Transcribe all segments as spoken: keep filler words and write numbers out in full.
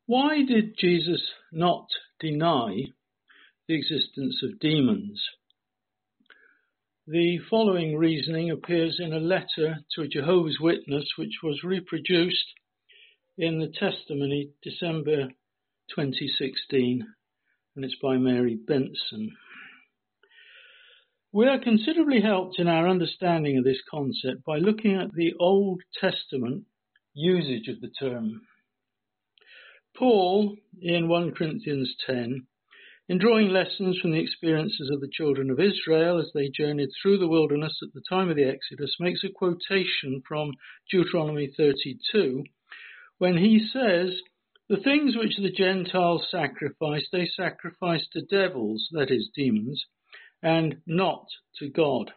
Why did Jesus not deny the existence of demons? The following reasoning appears in a letter to a Jehovah's Witness which was reproduced in the Testimony, December twenty sixteen, and it's by Mary Benson. We are considerably helped in our understanding of this concept by looking at the Old Testament usage of the term. Paul, in First Corinthians ten, in drawing lessons from the experiences of the children of Israel as they journeyed through the wilderness at the time of the Exodus, makes a quotation from Deuteronomy thirty-two, when he says, "The things which the Gentiles sacrifice, they sacrifice to devils," that is, demons, "and not to God."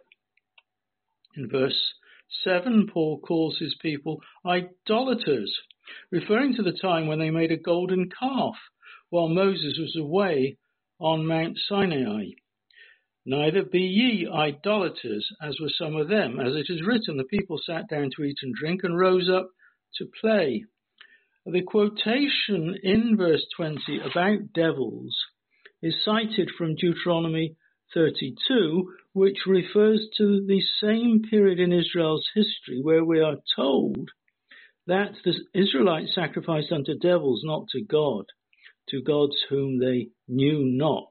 In verse seven, Paul calls his people idolaters, referring to the time when they made a golden calf while Moses was away on Mount Sinai. "Neither be ye idolaters, as were some of them. As it is written, the people sat down to eat and drink and rose up to play." The quotation in verse twenty about devils is cited from Deuteronomy thirty-two, which refers to the same period in Israel's history where we are told that the Israelites sacrificed unto devils, not to God, to gods whom they knew not.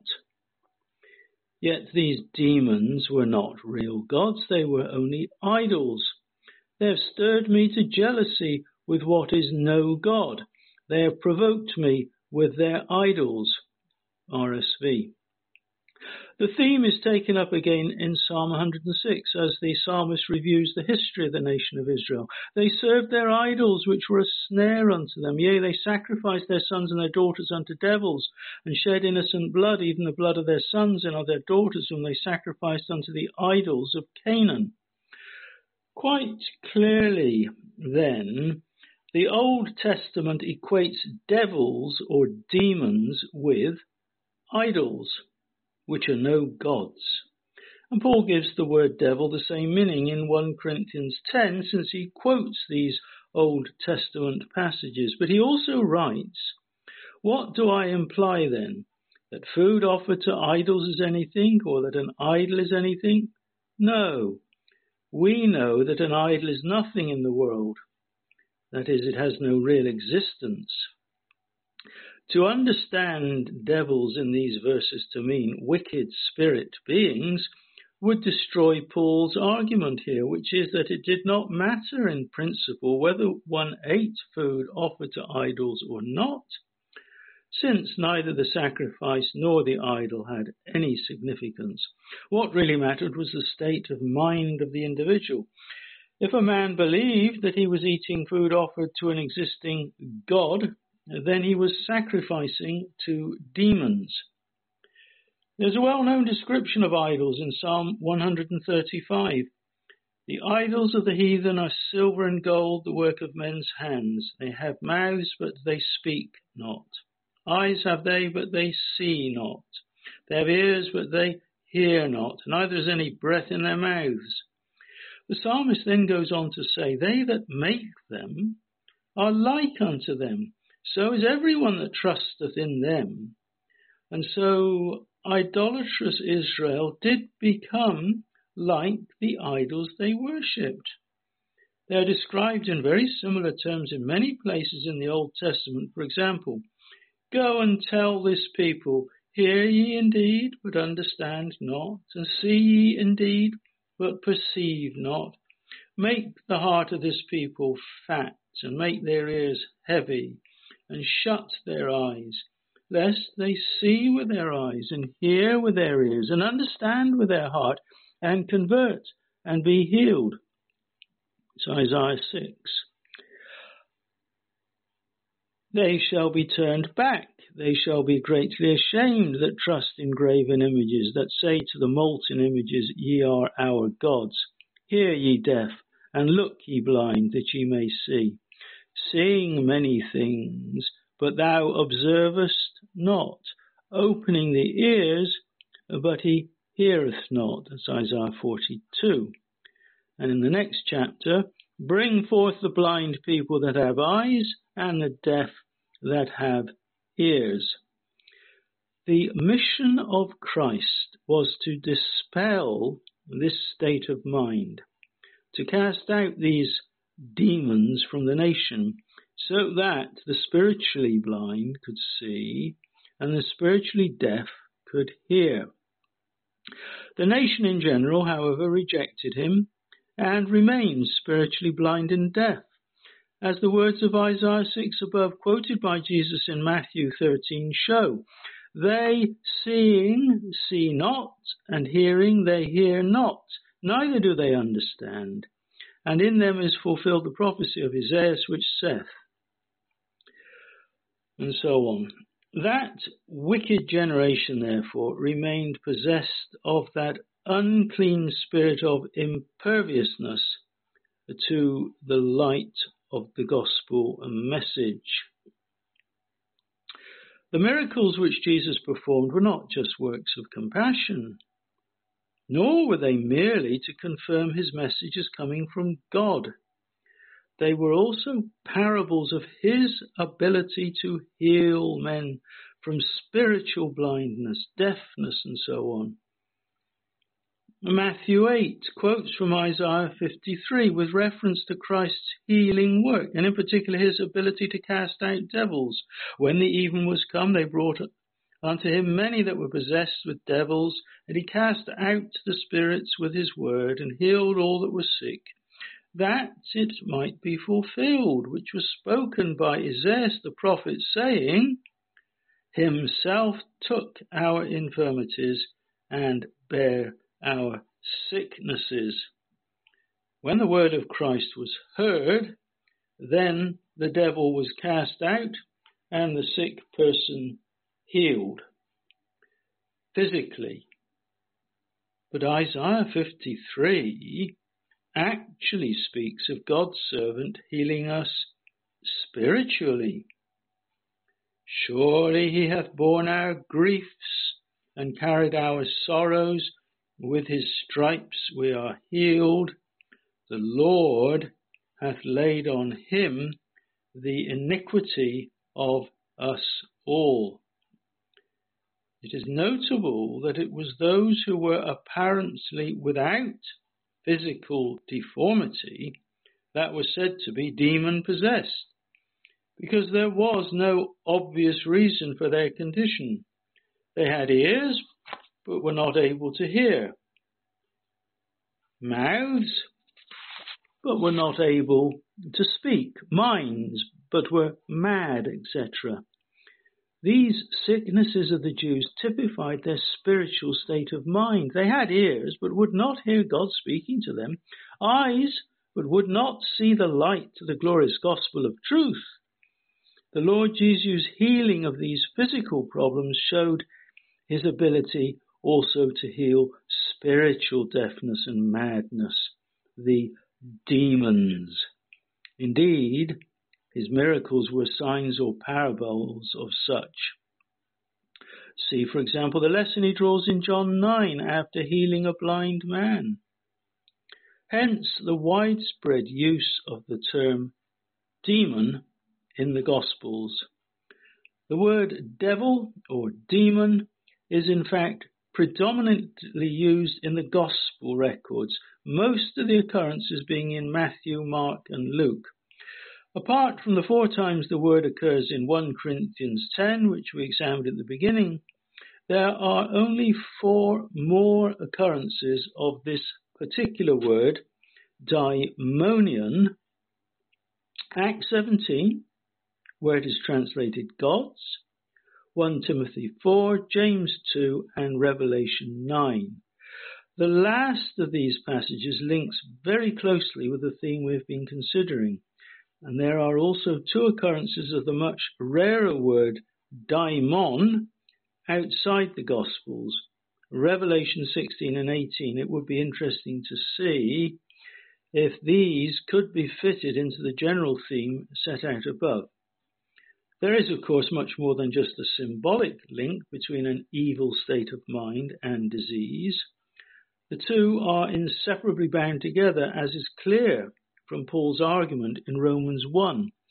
Yet these demons were not real gods, they were only idols. They have stirred me to jealousy with what is no God. They have provoked me with their idols. R S V. The theme is taken up again in Psalm one hundred six as the psalmist reviews the history of the nation of Israel. They served their idols, which were a snare unto them. Yea, they sacrificed their sons and their daughters unto devils, and shed innocent blood, even the blood of their sons and of their daughters, whom they sacrificed unto the idols of Canaan. Quite clearly, then, the Old Testament equates devils or demons with idols, which are no gods. And Paul gives the word devil the same meaning in First Corinthians ten, since he quotes these Old Testament passages. But he also writes, "What do I imply then? That food offered to idols is anything, or that an idol is anything? No. We know that an idol is nothing in the world. That is, it has no real existence." To understand devils in these verses to mean wicked spirit beings would destroy Paul's argument here, which is that it did not matter in principle whether one ate food offered to idols or not, since neither the sacrifice nor the idol had any significance. What really mattered was the state of mind of the individual. If a man believed that he was eating food offered to an existing god, then he was sacrificing to demons. There's a well-known description of idols in Psalm one hundred thirty-five. "The idols of the heathen are silver and gold, the work of men's hands. They have mouths, but they speak not. Eyes have they, but they see not. They have ears, but they hear not. Neither is any breath in their mouths." The psalmist then goes on to say, "They that make them are like unto them. So is everyone that trusteth in them." And so idolatrous Israel did become like the idols they worshipped. They are described in very similar terms in many places in the Old Testament. For example, "Go and tell this people, hear ye indeed, but understand not, and see ye indeed, but perceive not. Make the heart of this people fat, and make their ears heavy, and shut their eyes, lest they see with their eyes, and hear with their ears, and understand with their heart, and convert, and be healed." It's Isaiah six. "They shall be turned back. They shall be greatly ashamed that trust in graven images, that say to the molten images, Ye are our gods. Hear ye deaf, and look ye blind, that ye may see. Seeing many things, but thou observest not. Opening the ears, but he heareth not." That's Isaiah forty-two. And in the next chapter, "Bring forth the blind people that have eyes, and the deaf that have ears. The mission of Christ was to dispel this state of mind, to cast out these demons from the nation, so that the spiritually blind could see and the spiritually deaf could hear. The nation in general, however, rejected him and remained spiritually blind and deaf, as the words of Isaiah six above, quoted by Jesus in Matthew thirteen, show. They, seeing, see not, and hearing, they hear not, neither do they understand. And in them is fulfilled the prophecy of Isaiah, which saith, and so on. That wicked generation, therefore, remained possessed of that unclean spirit of imperviousness to the light of the gospel message. The miracles which Jesus performed were not just works of compassion, nor were they merely to confirm his message as coming from God. They were also parables of his ability to heal men from spiritual blindness, deafness, and so on. Matthew eight quotes from Isaiah fifty-three with reference to Christ's healing work, and in particular his ability to cast out devils. When the even was come, they brought unto him many that were possessed with devils, and he cast out the spirits with his word, and healed all that were sick, that it might be fulfilled, which was spoken by Isaiah the prophet, saying, Himself took our infirmities and bare our sicknesses. When the word of Christ was heard, then the devil was cast out and the sick person healed physically. But Isaiah fifty-three actually speaks of God's servant healing us spiritually. Surely he hath borne our griefs and carried our sorrows. With his stripes we are healed. The Lord hath laid on him the iniquity of us all. It is notable that it was those who were apparently without physical deformity that were said to be demon-possessed, because there was no obvious reason for their condition. They had ears, but were not able to hear, mouths, but were not able to speak, minds, but were mad, et cetera. These sicknesses of the Jews typified their spiritual state of mind. They had ears, but would not hear God speaking to them, eyes, but would not see the light to the glorious gospel of truth. The Lord Jesus' healing of these physical problems showed his ability also to heal spiritual deafness and madness, the demons. Indeed, his miracles were signs or parables of such. See, for example, the lesson he draws in John nine after healing a blind man. Hence the widespread use of the term demon in the Gospels. The word devil or demon is in fact predominantly used in the Gospel records, most of the occurrences being in Matthew, Mark and Luke. Apart from the four times the word occurs in First Corinthians ten, which we examined at the beginning, there are only four more occurrences of this particular word, daimonion. Acts seventeen, where it is translated gods, First Timothy four, James two, and Revelation nine. The last of these passages links very closely with the theme we've been considering, and there are also two occurrences of the much rarer word daimon outside the Gospels, Revelation sixteen and eighteen. It would be interesting to see if these could be fitted into the general theme set out above. There is, of course, much more than just a symbolic link between an evil state of mind and disease. The two are inseparably bound together, as is clear from Paul's argument in Romans one.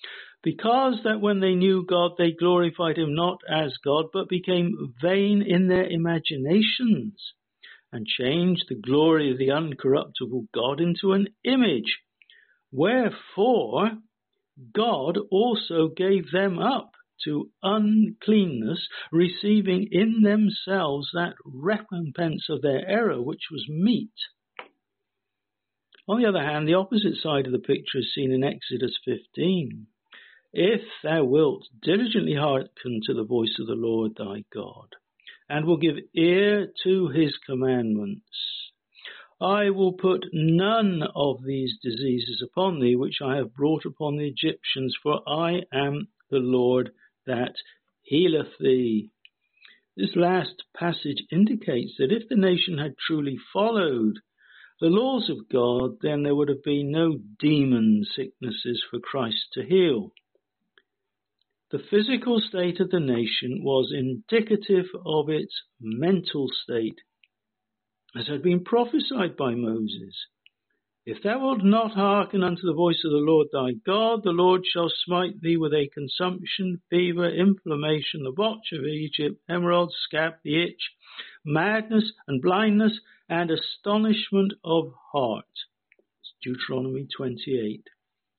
because that when they knew God, they glorified him not as God, but became vain in their imaginations, and changed the glory of the uncorruptible God into an image. Wherefore God also gave them up to uncleanness, receiving in themselves that recompense of their error which was meet. On the other hand, the opposite side of the picture is seen in Exodus fifteen. If thou wilt diligently hearken to the voice of the Lord thy God, and will give ear to his commandments, I will put none of these diseases upon thee, which I have brought upon the Egyptians, for I am the Lord that healeth thee. This last passage indicates that if the nation had truly followed the laws of God, then there would have been no demon sicknesses for Christ to heal. The physical state of the nation was indicative of its mental state, as had been prophesied by Moses. If thou wilt not hearken unto the voice of the Lord thy God, the Lord shall smite thee with a consumption, fever, inflammation, the botch of Egypt, emerald, scab, the itch, madness and blindness, and astonishment of heart. It's Deuteronomy twenty-eight.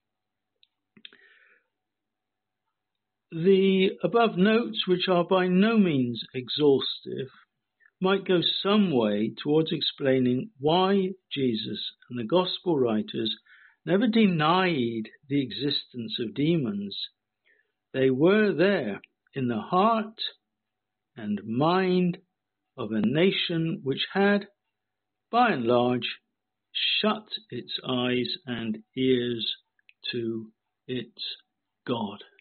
The above notes, which are by no means exhaustive, might go some way towards explaining why Jesus and the Gospel writers never denied the existence of demons. They were there in the heart and mind of a nation which had, by and large, shut its eyes and ears to its God.